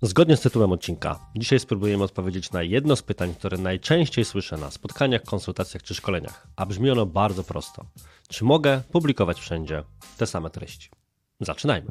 Zgodnie z tytułem odcinka, dzisiaj spróbujemy odpowiedzieć na jedno z pytań, które najczęściej słyszę na spotkaniach, konsultacjach czy szkoleniach, a brzmi ono bardzo prosto. Czy mogę publikować wszędzie te same treści? Zaczynajmy.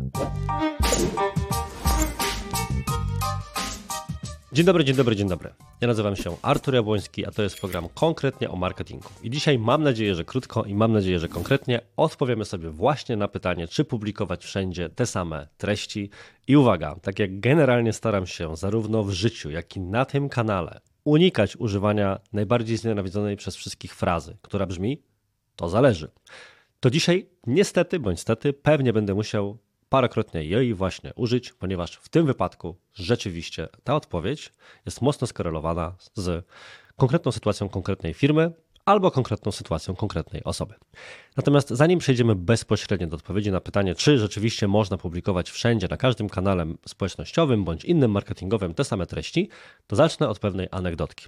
Dzień dobry. Ja nazywam się Artur Jabłoński, a to jest program konkretnie o marketingu. I dzisiaj mam nadzieję, że krótko i mam nadzieję, że konkretnie odpowiemy sobie właśnie na pytanie, czy publikować wszędzie te same treści. I uwaga, tak jak generalnie staram się zarówno w życiu, jak i na tym kanale unikać używania najbardziej znienawidzonej przez wszystkich frazy, która brzmi: to zależy. To dzisiaj niestety bądź stety pewnie będę musiał parokrotnie jej właśnie użyć, ponieważ w tym wypadku rzeczywiście ta odpowiedź jest mocno skorelowana z konkretną sytuacją konkretnej firmy albo konkretną sytuacją konkretnej osoby. Natomiast zanim przejdziemy bezpośrednio do odpowiedzi na pytanie, czy rzeczywiście można publikować wszędzie, na każdym kanale społecznościowym bądź innym marketingowym te same treści, to zacznę od pewnej anegdotki.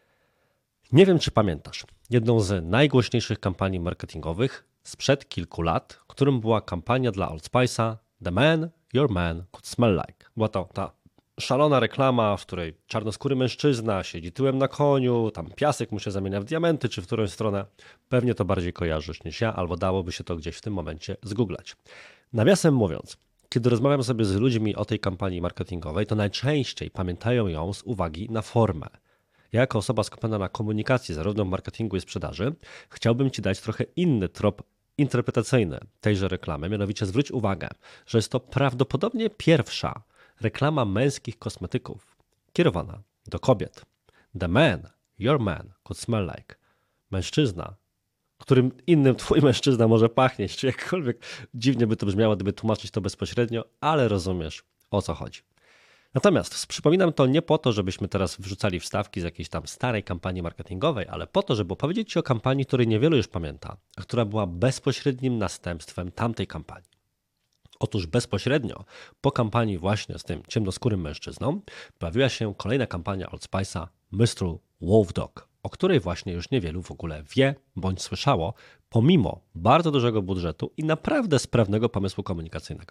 Nie wiem, czy pamiętasz, jedną z najgłośniejszych kampanii marketingowych sprzed kilku lat, którym była kampania dla Old Spice'a The Man Your Man Could Smell Like. Była to ta szalona reklama, w której czarnoskóry mężczyzna siedzi tyłem na koniu, tam piasek mu się zamienia w diamenty, czy w którąś stronę. Pewnie to bardziej kojarzysz niż ja, albo dałoby się to gdzieś w tym momencie zgooglać. Nawiasem mówiąc, kiedy rozmawiam sobie z ludźmi o tej kampanii marketingowej, to najczęściej pamiętają ją z uwagi na formę. Ja jako osoba skupiona na komunikacji, zarówno w marketingu i sprzedaży, chciałbym Ci dać trochę inny trop interpretacyjny tejże reklamy, mianowicie zwróć uwagę, że jest to prawdopodobnie pierwsza reklama męskich kosmetyków kierowana do kobiet. The man, your man could smell like. Mężczyzna, którym innym twój mężczyzna może pachnieć, czy jakkolwiek dziwnie by to brzmiało, gdyby tłumaczyć to bezpośrednio, ale rozumiesz, o co chodzi. Natomiast przypominam to nie po to, żebyśmy teraz wrzucali wstawki z jakiejś tam starej kampanii marketingowej, ale po to, żeby opowiedzieć Ci o kampanii, której niewielu już pamięta, a która była bezpośrednim następstwem tamtej kampanii. Otóż bezpośrednio po kampanii właśnie z tym ciemnoskórym mężczyzną pojawiła się kolejna kampania Old Spice'a Mr. Wolf Dog, o której właśnie już niewielu w ogóle wie bądź słyszało, pomimo bardzo dużego budżetu i naprawdę sprawnego pomysłu komunikacyjnego.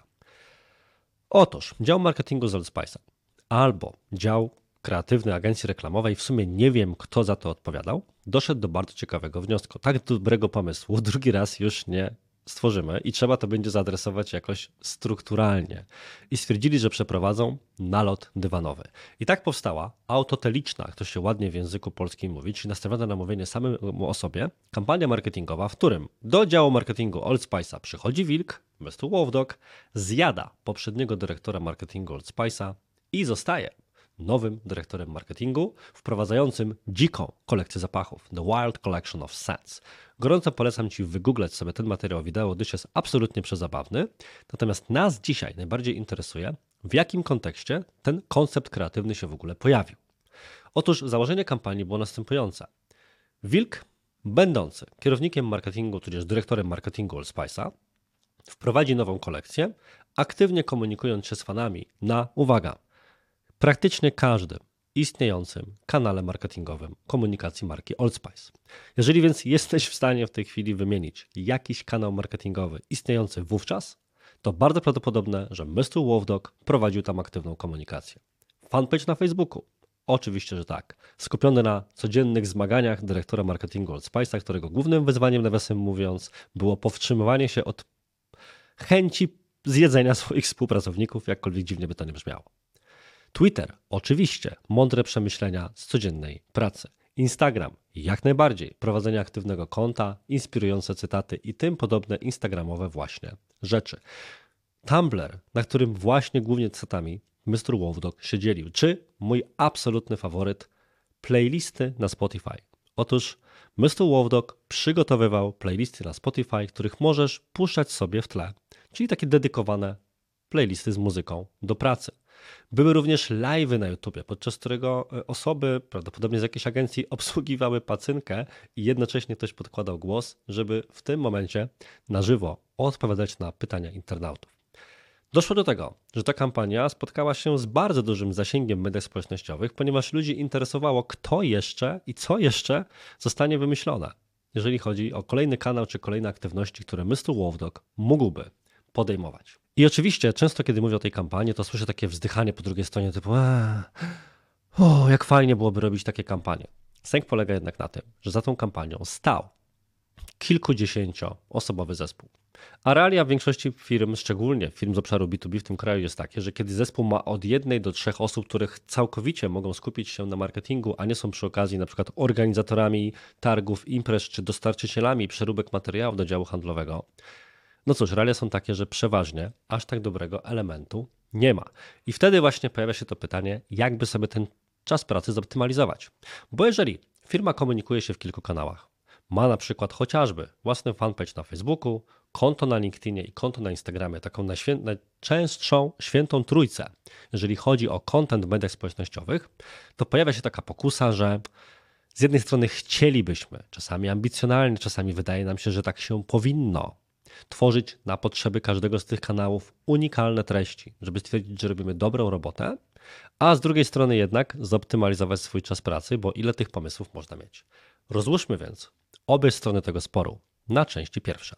Otóż dział marketingu z Old Spice'a albo dział kreatywny agencji reklamowej, w sumie nie wiem, kto za to odpowiadał, doszedł do bardzo ciekawego wniosku. Tak dobrego pomysłu drugi raz już nie stworzymy i trzeba to będzie zaadresować jakoś strukturalnie. I stwierdzili, że przeprowadzą nalot dywanowy. I tak powstała autoteliczna, jak to się ładnie w języku polskim mówi, czyli nastawiona na mówienie samemu o sobie, kampania marketingowa, w którym do działu marketingu Old Spice'a przychodzi wilk, Mr. Wolf Dog, zjada poprzedniego dyrektora marketingu Old Spice'a i zostaje nowym dyrektorem marketingu, wprowadzającym dziką kolekcję zapachów, The Wild Collection of Scents. Gorąco polecam Ci wygooglać sobie ten materiał wideo, gdyż jest absolutnie przezabawny. Natomiast nas dzisiaj najbardziej interesuje, w jakim kontekście ten koncept kreatywny się w ogóle pojawił. Otóż założenie kampanii było następujące. Wilk, będący kierownikiem marketingu, tudzież dyrektorem marketingu Old Spice'a, wprowadzi nową kolekcję, aktywnie komunikując się z fanami na, uwaga, praktycznie każdym istniejącym kanale marketingowym komunikacji marki Old Spice. Jeżeli więc jesteś w stanie w tej chwili wymienić jakiś kanał marketingowy istniejący wówczas, to bardzo prawdopodobne, że Mr. Wolf Dog prowadził tam aktywną komunikację. Fanpage na Facebooku? Oczywiście, że tak. Skupiony na codziennych zmaganiach dyrektora marketingu Old Spice'a, którego głównym wyzwaniem, nawiasem mówiąc, było powstrzymywanie się od chęci zjedzenia swoich współpracowników, jakkolwiek dziwnie by to nie brzmiało. Twitter, oczywiście, mądre przemyślenia z codziennej pracy. Instagram, jak najbardziej, prowadzenie aktywnego konta, inspirujące cytaty i tym podobne instagramowe właśnie rzeczy. Tumblr, na którym właśnie głównie cytatami Mr. Wolf Dog się dzielił, czy mój absolutny faworyt, playlisty na Spotify. Otóż Mr. Wolf Dog przygotowywał playlisty na Spotify, których możesz puszczać sobie w tle, czyli takie dedykowane playlisty z muzyką do pracy. Były również live'y na YouTubie, podczas którego osoby, prawdopodobnie z jakiejś agencji, obsługiwały pacynkę i jednocześnie ktoś podkładał głos, żeby w tym momencie na żywo odpowiadać na pytania internautów. Doszło do tego, że ta kampania spotkała się z bardzo dużym zasięgiem w mediach społecznościowych, ponieważ ludzi interesowało, kto jeszcze i co jeszcze zostanie wymyślone, jeżeli chodzi o kolejny kanał czy kolejne aktywności, które Mr. Wolf Dog mógłby podejmować. I oczywiście często, kiedy mówię o tej kampanii, to słyszę takie wzdychanie po drugiej stronie typu jak fajnie byłoby robić takie kampanie. Sęk polega jednak na tym, że za tą kampanią stał kilkudziesięcioosobowy zespół. A realia w większości firm, szczególnie firm z obszaru B2B w tym kraju jest takie, że kiedy zespół ma od 1 do 3 osób, których całkowicie mogą skupić się na marketingu, a nie są przy okazji na przykład organizatorami targów, imprez czy dostarczycielami przeróbek materiałów do działu handlowego, no cóż, realia są takie, że przeważnie aż tak dobrego elementu nie ma. I wtedy właśnie pojawia się to pytanie, jakby sobie ten czas pracy zoptymalizować. Bo jeżeli firma komunikuje się w kilku kanałach, ma na przykład chociażby własny fanpage na Facebooku, konto na LinkedInie i konto na Instagramie, taką najczęstszą świętą trójcę, jeżeli chodzi o content w mediach społecznościowych, to pojawia się taka pokusa, że z jednej strony chcielibyśmy, czasami ambicjonalnie, czasami wydaje nam się, że tak się powinno, tworzyć na potrzeby każdego z tych kanałów unikalne treści, żeby stwierdzić, że robimy dobrą robotę, a z drugiej strony jednak zoptymalizować swój czas pracy, bo ile tych pomysłów można mieć. Rozłóżmy więc obie strony tego sporu na części pierwsze.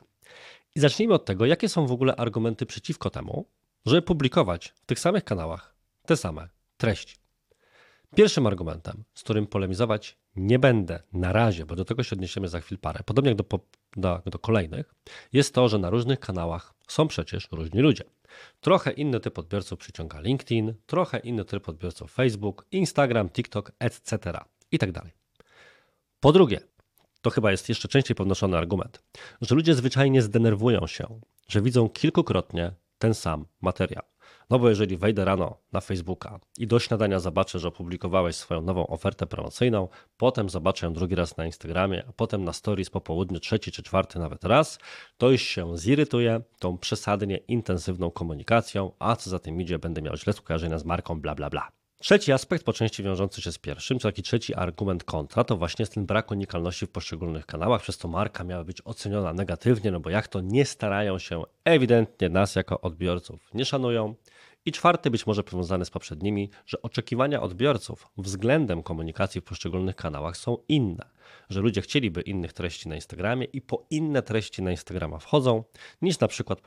I zacznijmy od tego, jakie są w ogóle argumenty przeciwko temu, żeby publikować w tych samych kanałach te same treści. Pierwszym argumentem, z którym polemizować nie będę na razie, bo do tego się odniesiemy za chwilę parę, podobnie jak do kolejnych, jest to, że na różnych kanałach są przecież różni ludzie. Trochę inny typ odbiorców przyciąga LinkedIn, trochę inny typ odbiorców Facebook, Instagram, TikTok, etc. i tak dalej. Po drugie, to chyba jest jeszcze częściej podnoszony argument, że ludzie zwyczajnie zdenerwują się, że widzą kilkukrotnie ten sam materiał. No bo jeżeli wejdę rano na Facebooka i do śniadania zobaczę, że opublikowałeś swoją nową ofertę promocyjną, potem zobaczę ją drugi raz na Instagramie, a potem na stories po południu, trzeci czy czwarty nawet raz, to już się zirytuję tą przesadnie intensywną komunikacją, a co za tym idzie, będę miał źle skojarzenia z marką bla bla bla. Trzeci aspekt, po części wiążący się z pierwszym, czy taki trzeci argument kontra, to właśnie jest ten brak unikalności w poszczególnych kanałach, przez to marka miała być oceniona negatywnie, no bo jak to nie starają się, ewidentnie nas jako odbiorców nie szanują. I czwarty, być może powiązany z poprzednimi, że oczekiwania odbiorców względem komunikacji w poszczególnych kanałach są inne, że ludzie chcieliby innych treści na Instagramie i po inne treści na Instagrama wchodzą, niż na przykład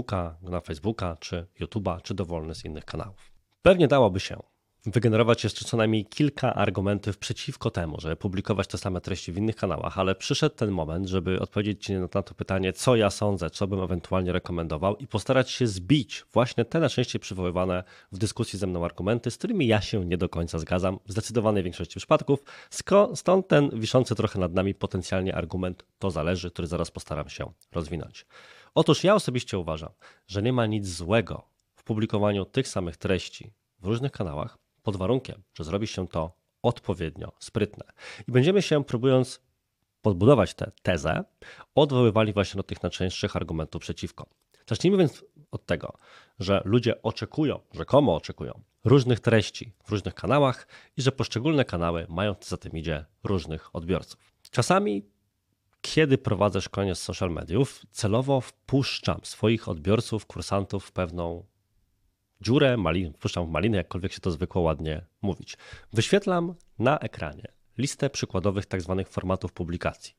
na Facebooka, czy YouTube'a, czy dowolny z innych kanałów. Pewnie dałoby się wygenerować jeszcze co najmniej kilka argumentów przeciwko temu, żeby publikować te same treści w innych kanałach, ale przyszedł ten moment, żeby odpowiedzieć Ci na to pytanie, co ja sądzę, co bym ewentualnie rekomendował i postarać się zbić właśnie te najczęściej przywoływane w dyskusji ze mną argumenty, z którymi ja się nie do końca zgadzam w zdecydowanej większości przypadków. Stąd ten wiszący trochę nad nami potencjalnie argument to zależy, który zaraz postaram się rozwinąć. Otóż ja osobiście uważam, że nie ma nic złego w publikowaniu tych samych treści w różnych kanałach, pod warunkiem, że zrobi się to odpowiednio sprytne. I będziemy się, próbując podbudować tę tezę, odwoływali właśnie do tych najczęstszych argumentów przeciwko. Zacznijmy więc od tego, że ludzie rzekomo oczekują różnych treści w różnych kanałach i że poszczególne kanały mają, za tym idzie, różnych odbiorców. Czasami, kiedy prowadzę szkolenie z social mediów, celowo wpuszczam swoich odbiorców, kursantów w pewną dziurę, wpuszczam w maliny, jakkolwiek się to zwykło ładnie mówić. Wyświetlam na ekranie listę przykładowych tak zwanych formatów publikacji.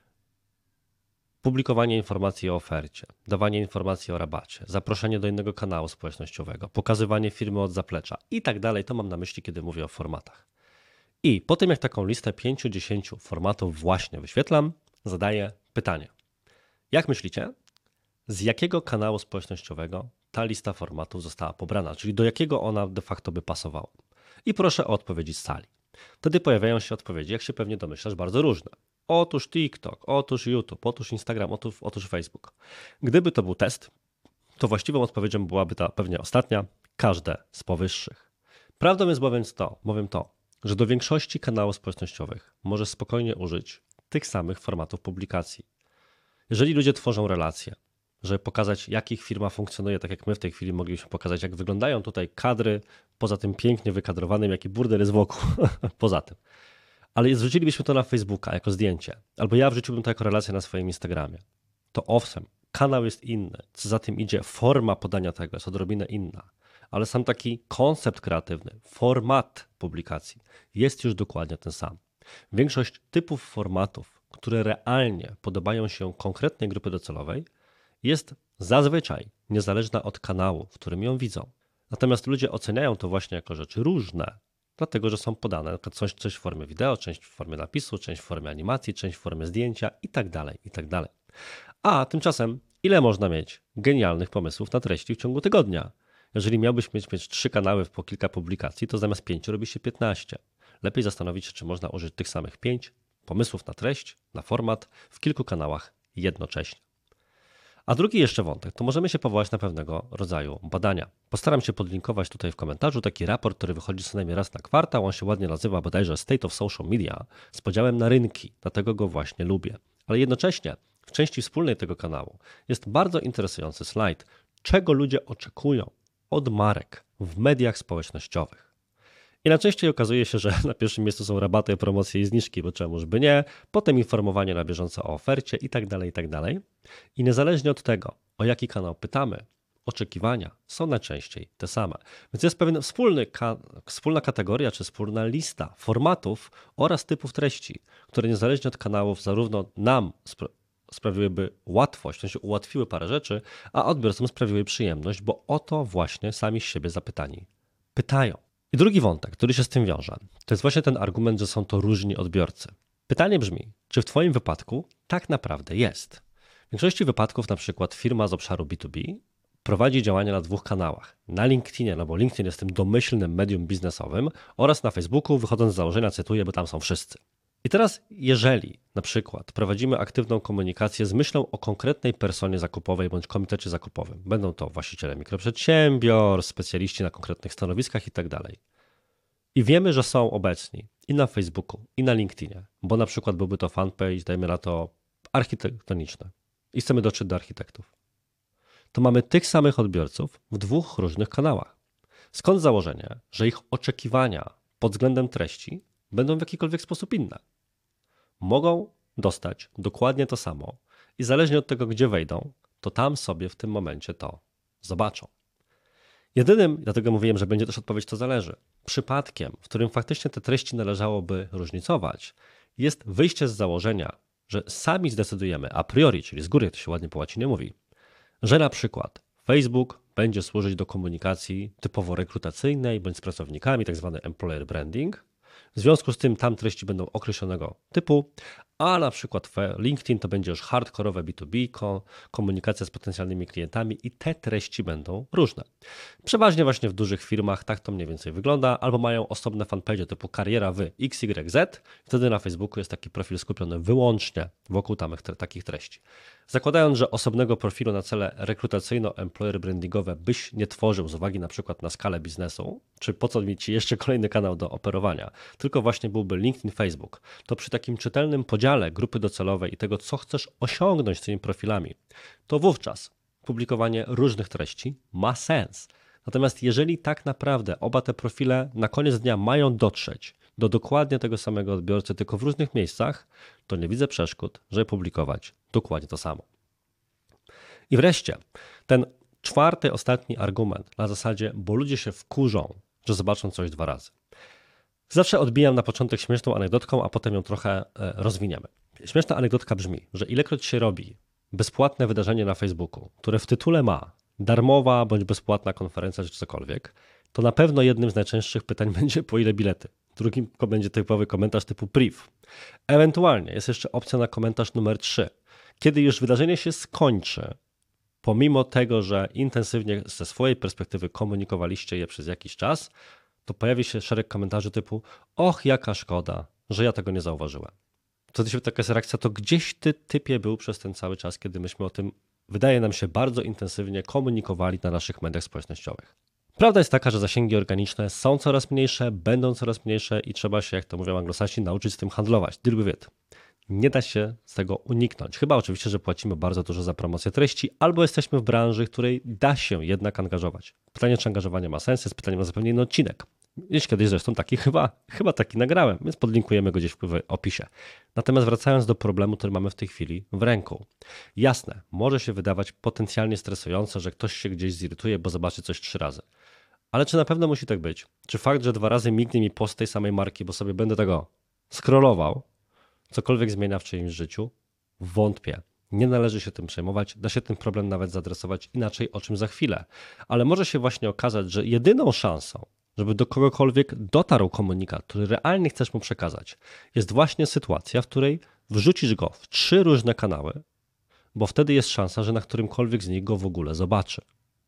Publikowanie informacji o ofercie, dawanie informacji o rabacie, zaproszenie do innego kanału społecznościowego, pokazywanie firmy od zaplecza i tak dalej. To mam na myśli, kiedy mówię o formatach. I po tym, jak taką listę 5-10 formatów właśnie wyświetlam, zadaję pytanie. Jak myślicie, z jakiego kanału społecznościowego ta lista formatów została pobrana, czyli do jakiego ona de facto by pasowała? I proszę o odpowiedzi z sali. Wtedy pojawiają się odpowiedzi, jak się pewnie domyślasz, bardzo różne. Otóż TikTok, otóż YouTube, otóż Instagram, otóż Facebook. Gdyby to był test, to właściwą odpowiedzią byłaby ta pewnie ostatnia, każde z powyższych. Prawdą jest bowiem to, że do większości kanałów społecznościowych możesz spokojnie użyć tych samych formatów publikacji. Jeżeli ludzie tworzą relacje, żeby pokazać, jak ich firma funkcjonuje, tak jak my w tej chwili mogliśmy pokazać, jak wyglądają tutaj kadry, poza tym pięknie wykadrowanym, jaki burdel jest wokół, poza tym. Ale zrzucilibyśmy to na Facebooka jako zdjęcie, albo ja wrzuciłbym to jako relację na swoim Instagramie. To owszem, kanał jest inny, co za tym idzie, forma podania tego jest odrobinę inna, ale sam taki koncept kreatywny, format publikacji jest już dokładnie ten sam. Większość typów formatów, które realnie podobają się konkretnej grupy docelowej, jest zazwyczaj niezależna od kanału, w którym ją widzą. Natomiast ludzie oceniają to właśnie jako rzeczy różne, dlatego że są podane, na przykład coś w formie wideo, część w formie napisu, część w formie animacji, część w formie zdjęcia itd., itd. A tymczasem, ile można mieć genialnych pomysłów na treści w ciągu tygodnia? Jeżeli miałbyś mieć 3 kanały po kilka publikacji, to zamiast 5 robi się 15. Lepiej zastanowić się, czy można użyć tych samych 5 pomysłów na treść, na format w kilku kanałach jednocześnie. A drugi jeszcze wątek, to możemy się powołać na pewnego rodzaju badania. Postaram się podlinkować tutaj w komentarzu taki raport, który wychodzi co najmniej raz na kwartał. On się ładnie nazywa bodajże State of Social Media z podziałem na rynki, dlatego go właśnie lubię. Ale jednocześnie w części wspólnej tego kanału jest bardzo interesujący slajd, czego ludzie oczekują od marek w mediach społecznościowych. I najczęściej okazuje się, że na pierwszym miejscu są rabaty, promocje i zniżki, bo czemuż by nie, potem informowanie na bieżąco o ofercie itd., itd. I niezależnie od tego, o jaki kanał pytamy, oczekiwania są najczęściej te same. Więc jest pewien wspólna kategoria czy wspólna lista formatów oraz typów treści, które niezależnie od kanałów zarówno nam sprawiłyby łatwość, w sensie ułatwiły parę rzeczy, a odbiorcom sprawiły przyjemność, bo o to właśnie sami z siebie zapytani pytają. I drugi wątek, który się z tym wiąże, to jest właśnie ten argument, że są to różni odbiorcy. Pytanie brzmi, czy w Twoim wypadku tak naprawdę jest? W większości wypadków na przykład firma z obszaru B2B prowadzi działania na 2 kanałach. Na LinkedInie, no bo LinkedIn jest tym domyślnym medium biznesowym oraz na Facebooku, wychodząc z założenia, cytuję, bo tam są wszyscy. I teraz, jeżeli na przykład prowadzimy aktywną komunikację z myślą o konkretnej personie zakupowej bądź komitecie zakupowym, będą to właściciele mikroprzedsiębiorstw, specjaliści na konkretnych stanowiskach itd. I wiemy, że są obecni i na Facebooku, i na LinkedInie, bo na przykład byłby to fanpage, dajmy na to architektoniczny i chcemy dotrzeć do architektów, to mamy tych samych odbiorców w 2 różnych kanałach. Skąd założenie, że ich oczekiwania pod względem treści będą w jakikolwiek sposób inne. Mogą dostać dokładnie to samo i zależnie od tego, gdzie wejdą, to tam sobie w tym momencie to zobaczą. Jedynym, dlatego mówiłem, że będzie też odpowiedź to zależy, przypadkiem, w którym faktycznie te treści należałoby różnicować, jest wyjście z założenia, że sami zdecydujemy a priori, czyli z góry, jak to się ładnie po łacinie mówi, że na przykład Facebook będzie służyć do komunikacji typowo rekrutacyjnej bądź z pracownikami, tzw. employer branding. W związku z tym tam treści będą określonego typu, a na przykład LinkedIn to będzie już hardkorowe B2B, komunikacja z potencjalnymi klientami i te treści będą różne. Przeważnie właśnie w dużych firmach tak to mniej więcej wygląda, albo mają osobne fanpage typu kariera w XYZ, wtedy na Facebooku jest taki profil skupiony wyłącznie wokół takich treści. Zakładając, że osobnego profilu na cele rekrutacyjno-employer brandingowe byś nie tworzył z uwagi na przykład na skalę biznesu, czy po co mieć jeszcze kolejny kanał do operowania, tylko właśnie byłby LinkedIn, Facebook, to przy takim czytelnym podziale grupy docelowej i tego, co chcesz osiągnąć tymi profilami, to wówczas publikowanie różnych treści ma sens. Natomiast jeżeli tak naprawdę oba te profile na koniec dnia mają dotrzeć do dokładnie tego samego odbiorcy, tylko w różnych miejscach, to nie widzę przeszkód, żeby publikować dokładnie to samo. I wreszcie ten 4., ostatni argument na zasadzie, bo ludzie się wkurzą, że zobaczą coś 2 razy. Zawsze odbijam na początek śmieszną anegdotką, a potem ją trochę rozwiniemy. Śmieszna anegdotka brzmi, że ilekroć się robi bezpłatne wydarzenie na Facebooku, które w tytule ma darmowa bądź bezpłatna konferencja czy cokolwiek, to na pewno jednym z najczęstszych pytań będzie po ile bilety. Drugim będzie typowy komentarz typu priv. Ewentualnie jest jeszcze opcja na komentarz numer 3. Kiedy już wydarzenie się skończy, pomimo tego, że intensywnie ze swojej perspektywy komunikowaliście je przez jakiś czas, to pojawi się szereg komentarzy typu och, jaka szkoda, że ja tego nie zauważyłem. Wtedy się taka jest reakcja, to gdzieś ty typie był przez ten cały czas, kiedy myśmy o tym, wydaje nam się, bardzo intensywnie komunikowali na naszych mediach społecznościowych. Prawda jest taka, że zasięgi organiczne są coraz mniejsze, będą coraz mniejsze i trzeba się, jak to mówią Anglosasi, nauczyć z tym handlować. Deal with it. Nie da się z tego uniknąć. Chyba oczywiście, że płacimy bardzo dużo za promocję treści albo jesteśmy w branży, której da się jednak angażować. Pytanie, czy angażowanie ma sens, jest pytaniem na zupełnie inny odcinek. Gdzieś kiedyś zresztą taki chyba taki nagrałem, więc podlinkujemy go gdzieś w opisie. Natomiast wracając do problemu, który mamy w tej chwili w ręku. Jasne, może się wydawać potencjalnie stresujące, że ktoś się gdzieś zirytuje, bo zobaczy coś 3 razy. Ale czy na pewno musi tak być? Czy fakt, że 2 razy mignie mi post tej samej marki, bo sobie będę tego scrollował, cokolwiek zmienia w czyimś życiu? Wątpię. Nie należy się tym przejmować, da się ten problem nawet zaadresować inaczej, o czym za chwilę. Ale może się właśnie okazać, że jedyną szansą, żeby do kogokolwiek dotarł komunikat, który realnie chcesz mu przekazać, jest właśnie sytuacja, w której wrzucisz go w 3 różne kanały, bo wtedy jest szansa, że na którymkolwiek z nich go w ogóle zobaczy.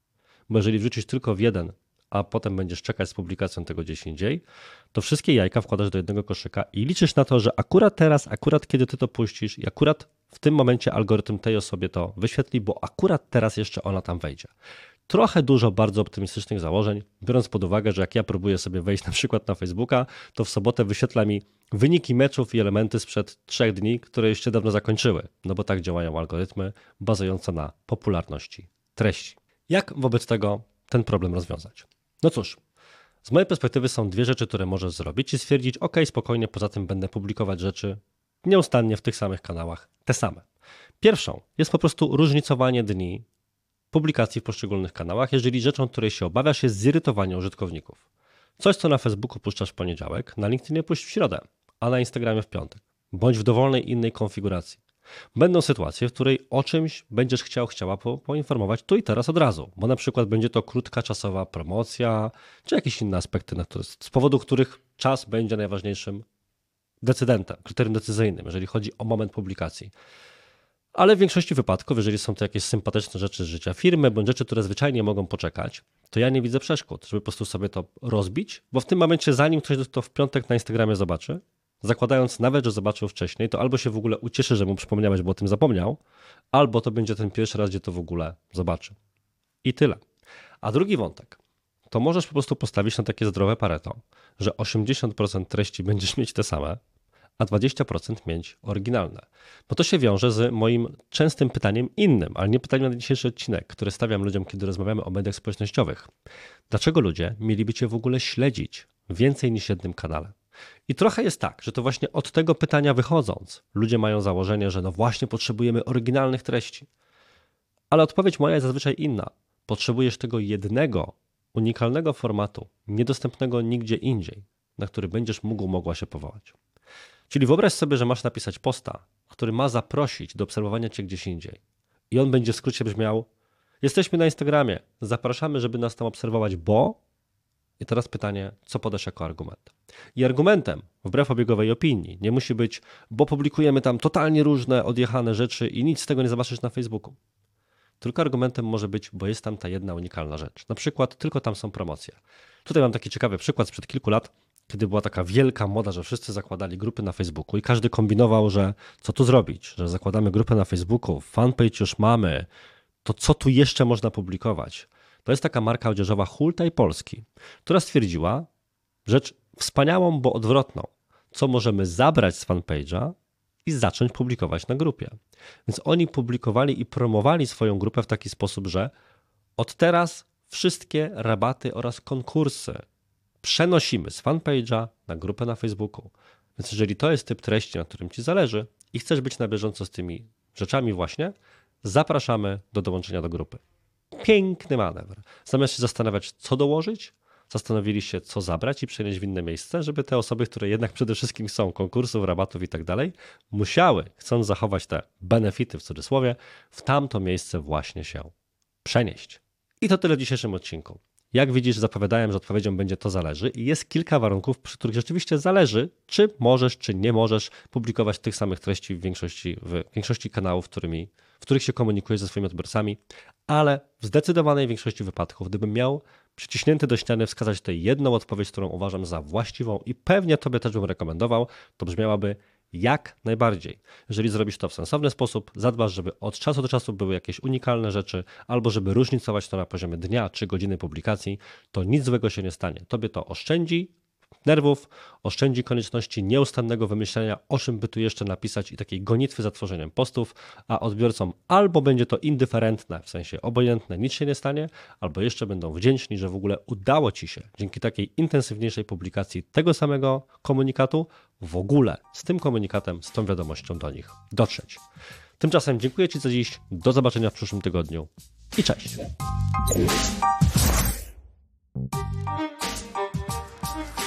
Bo jeżeli wrzucisz tylko w jeden, a potem będziesz czekać z publikacją tego gdzieś indziej, to wszystkie jajka wkładasz do jednego koszyka i liczysz na to, że akurat teraz, akurat kiedy ty to puścisz i akurat w tym momencie algorytm tej osobie to wyświetli, bo akurat teraz jeszcze ona tam wejdzie. Trochę dużo bardzo optymistycznych założeń, biorąc pod uwagę, że jak ja próbuję sobie wejść na przykład na Facebooka, to w sobotę wyświetla mi wyniki meczów i elementy sprzed 3 dni, które już się dawno zakończyły, no bo tak działają algorytmy bazujące na popularności treści. Jak wobec tego ten problem rozwiązać? No cóż, z mojej perspektywy są 2 rzeczy, które możesz zrobić i stwierdzić, ok, spokojnie, poza tym będę publikować rzeczy nieustannie w tych samych kanałach, te same. Pierwszą jest po prostu różnicowanie dni publikacji w poszczególnych kanałach, jeżeli rzeczą, której się obawiasz, jest zirytowanie użytkowników. Coś, co na Facebooku puszczasz w poniedziałek, na LinkedInie puść w środę, a na Instagramie w piątek, bądź w dowolnej innej konfiguracji. Będą sytuacje, w której o czymś będziesz chciała poinformować tu i teraz od razu, bo na przykład będzie to krótka czasowa promocja, czy jakieś inne aspekty, z powodu których czas będzie najważniejszym decydentem, kryterium decyzyjnym, jeżeli chodzi o moment publikacji. Ale w większości wypadków, jeżeli są to jakieś sympatyczne rzeczy z życia firmy, bądź rzeczy, które zwyczajnie mogą poczekać, to ja nie widzę przeszkód, żeby po prostu sobie to rozbić, bo w tym momencie, zanim ktoś to w piątek na Instagramie zobaczy, zakładając nawet, że zobaczył wcześniej, to albo się w ogóle ucieszy, że mu przypomniałeś, bo o tym zapomniał, albo to będzie ten pierwszy raz, gdzie to w ogóle zobaczy. I tyle. A drugi wątek, to możesz po prostu postawić na takie zdrowe Pareto, że 80% treści będziesz mieć te same, a 20% mieć oryginalne. Bo to się wiąże z moim częstym pytaniem innym, ale nie pytaniem na dzisiejszy odcinek, który stawiam ludziom, kiedy rozmawiamy o mediach społecznościowych. Dlaczego ludzie mieliby Cię w ogóle śledzić więcej niż jednym kanale? I trochę jest tak, że to właśnie od tego pytania wychodząc, ludzie mają założenie, że no właśnie potrzebujemy oryginalnych treści. Ale odpowiedź moja jest zazwyczaj inna. Potrzebujesz tego jednego, unikalnego formatu, niedostępnego nigdzie indziej, na który będziesz mogła się powołać. Czyli wyobraź sobie, że masz napisać posta, który ma zaprosić do obserwowania Cię gdzieś indziej. I on będzie w skrócie brzmiał: jesteśmy na Instagramie, zapraszamy, żeby nas tam obserwować, bo... I teraz pytanie, co podasz jako argument? I argumentem, wbrew obiegowej opinii, nie musi być, bo publikujemy tam totalnie różne, odjechane rzeczy i nic z tego nie zobaczysz na Facebooku. Tylko argumentem może być, bo jest tam ta jedna unikalna rzecz. Na przykład tylko tam są promocje. Tutaj mam taki ciekawy przykład sprzed kilku lat, kiedy była taka wielka moda, że wszyscy zakładali grupy na Facebooku i każdy kombinował, że co tu zrobić, że zakładamy grupę na Facebooku, fanpage już mamy, to co tu jeszcze można publikować? To jest taka marka odzieżowa Hultaj Polski, która stwierdziła rzecz wspaniałą, bo odwrotną, co możemy zabrać z fanpage'a i zacząć publikować na grupie. Więc oni publikowali i promowali swoją grupę w taki sposób, że od teraz wszystkie rabaty oraz konkursy przenosimy z fanpage'a na grupę na Facebooku. Więc jeżeli to jest typ treści, na którym Ci zależy i chcesz być na bieżąco z tymi rzeczami właśnie, zapraszamy do dołączenia do grupy. Piękny manewr. Zamiast się zastanawiać, co dołożyć, zastanowili się, co zabrać i przenieść w inne miejsce, żeby te osoby, które jednak przede wszystkim chcą konkursów, rabatów i tak dalej, musiały, chcąc zachować te benefity w cudzysłowie, w tamto miejsce właśnie się przenieść. I to tyle w dzisiejszym odcinku. Jak widzisz, zapowiadałem, że odpowiedzią będzie to zależy i jest kilka warunków, przy których rzeczywiście zależy, czy możesz, czy nie możesz publikować tych samych treści w większości kanałów, w których się komunikujesz ze swoimi odbiorcami, ale w zdecydowanej większości wypadków, gdybym miał przyciśnięty do ściany wskazać tę jedną odpowiedź, którą uważam za właściwą i pewnie Tobie też bym rekomendował, to brzmiałaby: jak najbardziej. Jeżeli zrobisz to w sensowny sposób, zadbasz, żeby od czasu do czasu były jakieś unikalne rzeczy, albo żeby różnicować to na poziomie dnia czy godziny publikacji, to nic złego się nie stanie. Tobie to oszczędzi nerwów, oszczędzi konieczności nieustannego wymyślenia, o czym by tu jeszcze napisać i takiej gonitwy za tworzeniem postów, a odbiorcom albo będzie to indyferentne, w sensie obojętne, nic się nie stanie, albo jeszcze będą wdzięczni, że w ogóle udało Ci się dzięki takiej intensywniejszej publikacji tego samego komunikatu w ogóle z tym komunikatem, z tą wiadomością do nich dotrzeć. Tymczasem dziękuję Ci za dziś, do zobaczenia w przyszłym tygodniu i cześć!